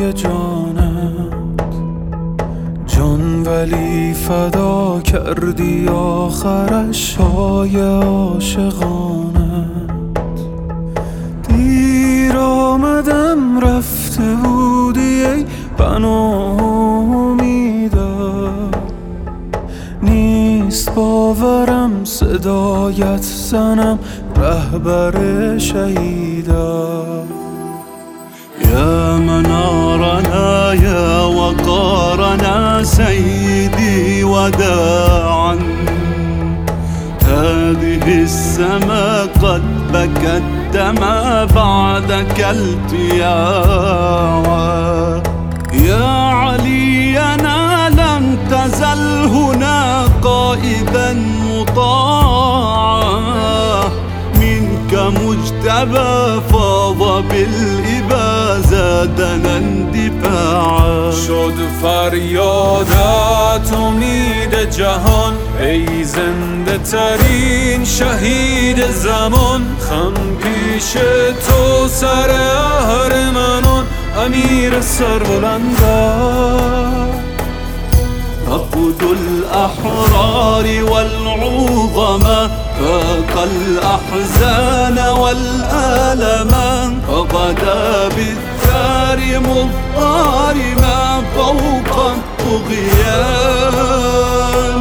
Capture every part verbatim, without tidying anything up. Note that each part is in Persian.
فدای جانت جان، ولی فدا کردی آخرش های عاشقانت. دیر آمدم رفته بودی ای پناه امیدم، نیست باورم صدایت زنم رهبر شهیدم. يا منارنا يا وقارنا سيدي وداعا، هذه السماء قد بكت دما بعدك التياعا. يا علينا لم تزل هنا قائدا مطاعا، منك مجتبى فاض بالإبا زادنا اندفاعا. شد فریادت امید جهان ای زنده ترین شهید زمان، خم پیش تو سر اهرمنان امیر سربلندان. عقد الأحرار والعظماء فاق الأحزان والآلما، وغدا بالدار مضطرما فوق الطغيان.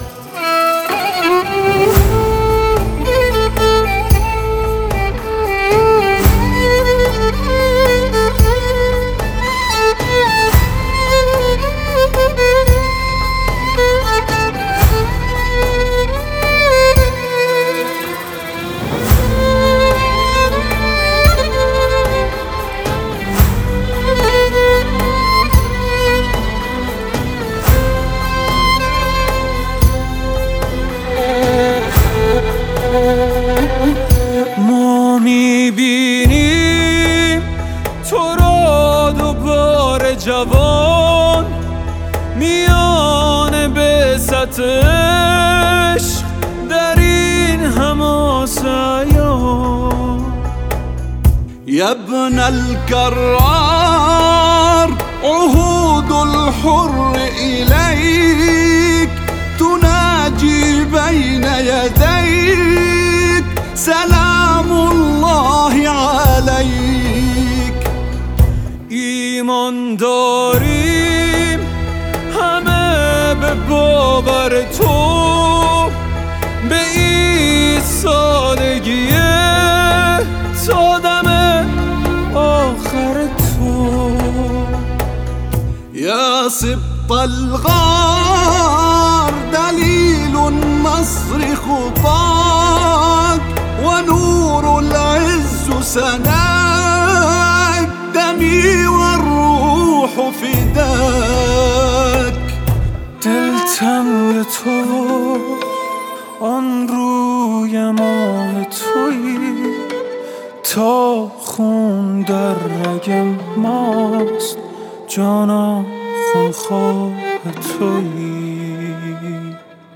ما میبینیم تو را دوباره جوان، میان بعثت عشق در این حماسیان. يا ابن الكرار عهود الحر إليك، تناجي بين يديك سلام الله عليك. ایمان داریم همه به باور تو، به این سادگی تا دم آخر تو. يا سبط الغار دليل النصر خطاك، ونور العز سناك دمي والروح فداك. دلتم به تو آن روی ماه تویی، تا خون در رگم ماست جانا خونخواه تویی.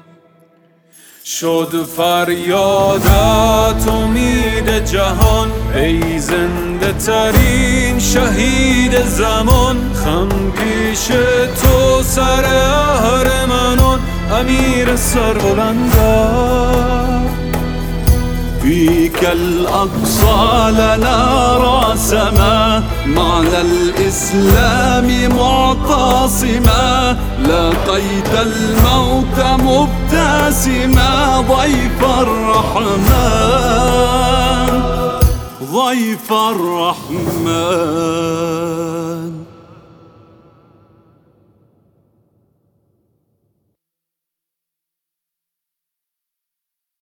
شد فریادت امید جهان ای زنده ترین شهید زمان، خم پیش تو سر اهرمنان امیر سربلندان. فيك الأقصى لنا راسما، معنى الإسلام معتصما، لاقيت الموت مبتسما ضيف الرحمن ضيف الرحمن.